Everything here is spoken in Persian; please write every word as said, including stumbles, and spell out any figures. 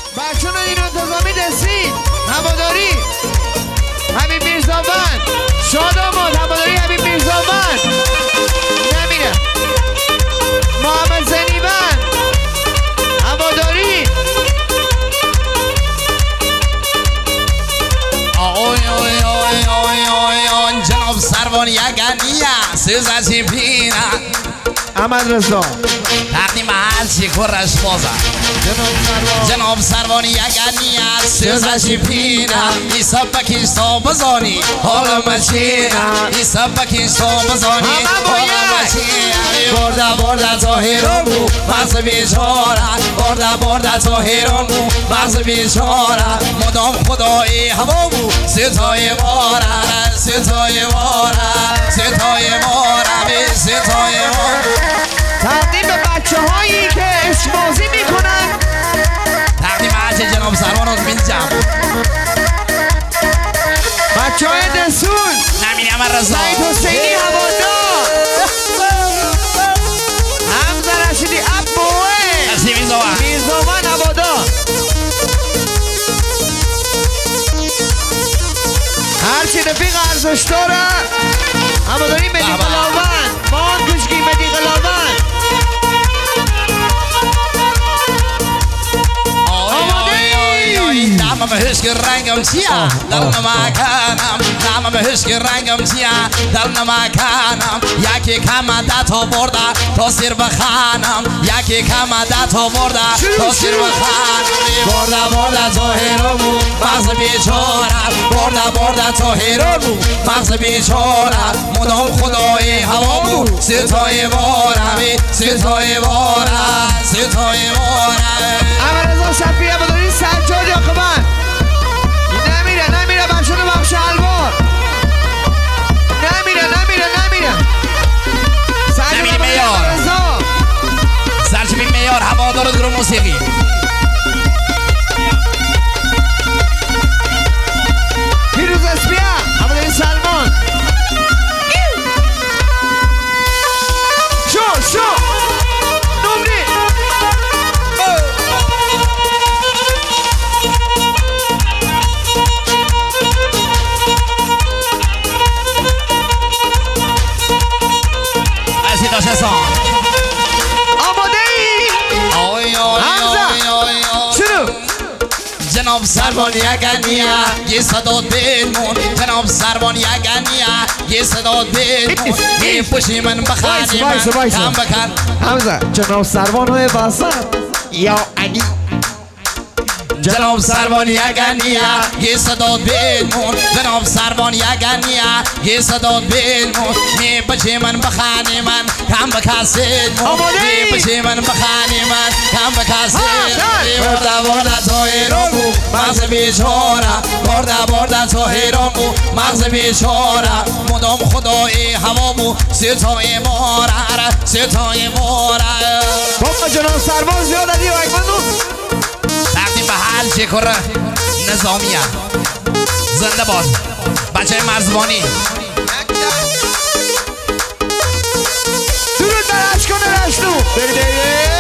بچه ها این انتظامی دستید هواداری حبیب میرزاوند شاد آماد هواداری حبیب میرزاوند نمیره محمد زنیبند هواداری آی آی آی آی آی آی جناب سروان یگانیه سوزشی پینه احمد رضا تقدیم هرچی کرش بازه جناب سروان یگانیه سوزشی پینه ای سبکیش تا بزانی حالا مچینه ای سبکیش تا بزانی حالا مچینه برده برده تا هیرونو مغز بیچاره برده برده تا هیرونو مغز بیچاره مدام خدای هوا بو ستای باره ستای باره ستای باره ستای باره تقدیم به بچه هایی که اشمازی میکنن تقدیم هرچه جناب سروان رو بینجم بچه های دسون نمینی امر رضا سعید حسینی هوادار حمزه رشیدی ابوه مرسی میزوان میرزاوند هوادار هرچی رفیق ارزش داره هواداری مدی قلاوند مان کشکی مدی قلاوند نامم هشک رنگم چیه در نمکانم نامم هشک رنگم چیه در نمکانم یکی کم دتا برده تا سیر بخانم یکی کم دتا برده تا سیر بخانم برده برده تو هیرونو مغز بیچاره برده برده تو هیرونو مغز بیچاره مدام خدای هوا بود ستای باره ستای باره ستای باره احمد رضا شفیعی هواداری سجاد یاقوبند نمیره نمیره بچه رو بخش الوار نمیره نمیره نمیره نمیره میار سرچمی میار هوادار گروه موسیقی پیروز اسپیه هواداری سلمان شو شو نمری آماده ای؟ آی آی آی آی آی شروع جناب سروان یگانیه یه صدا دلمون جناب سروان یگانیه یه صدا دلمون یه پشی من بخانی من کم بکن حمزه جناب سروان های وسط یا علی جناب سروان یگانیه یه صدا دلمون جناب سروان یگانیه یه صدا دلمون می بچه من بخانی من کم بکسیدمون می بچه من بخانی من کم بکسیدمون برده برده تو هیرونو مغز بیچاره برده برده تو هیرونو مغز بیچاره مدام خدای هوا بو ستای باره ستای باره بابا جناب سروان زیاد عدی و اکمندون تقدیم به هر چه کره نظامیه زنده باد بچه مرزبانی درود بر اشکان رشنو